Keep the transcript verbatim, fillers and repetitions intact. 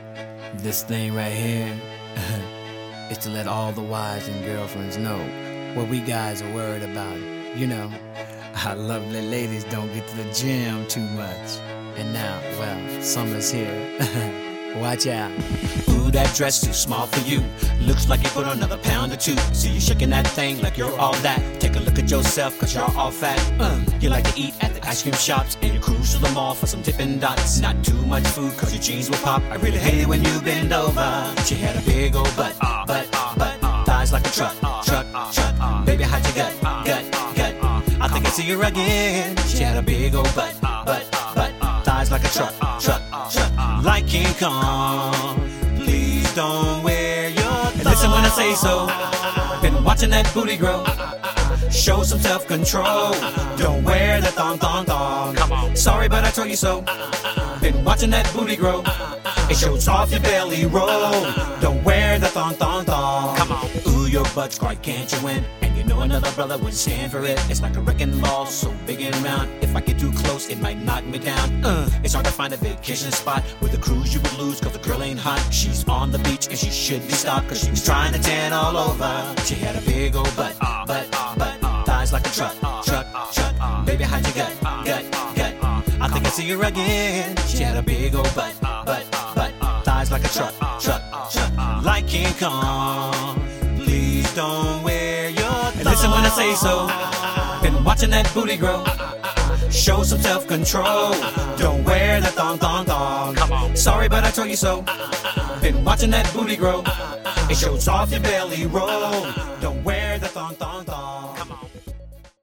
This thing right here is to let all the wives and girlfriends know what we guys are worried about. You know, our lovely ladies don't get to the gym too much. And now, well, summer's here. Watch out. Ooh, that dress too small for you. Looks like you put on another pound or two. See you shaking that thing like you're all that. Take a look at yourself, cause you're all fat. uh, You like to eat at the ice cream shops, and you cruise to the mall for some Dippin' Dots. Not too much food, cause your jeans will pop. I really hate it when you bend over. She had a big old butt, butt, butt, thighs like a truck, truck, truck. Baby, how'd you gut, gut, gut? I think I see her again. She had a big old butt, butt, butt, thighs like a truck, truck, truck. Like King Kong, please don't wear your thong. And listen when I say so. Been watching that booty grow. Show some self-control. Don't wear that thong, thong, thong. Come on. Sorry, but I told you so. Been watching that booty grow. It shows off your belly roll. Don't wear the thong, thong, thong. Come on. Ooh, your butt's quite can't you win? And you know another brother would stand for it. It's like a wrecking ball, so big and round. If I get too close, it might knock me down. Uh, it's hard to find a vacation spot with a cruise you would lose, cause the girl ain't hot. She's on the beach and she should be stopped, cause she was trying to tan all over. She had a big old butt, butt, butt, thighs like a truck, truck, truck. Baby, how'd you gut, gut, gut? I think I see her again. She had a big old butt, butt, butt, thighs like a truck, truck, truck. Like King Kong, please don't wear your thong. And listen when I say so. Been watching that booty grow. Show some self-control. Don't wear that thong, thong, thong. Come on. Sorry, but I told you so. Been watching that booty grow. It shows off your belly roll. Don't wear the thong, thong, thong.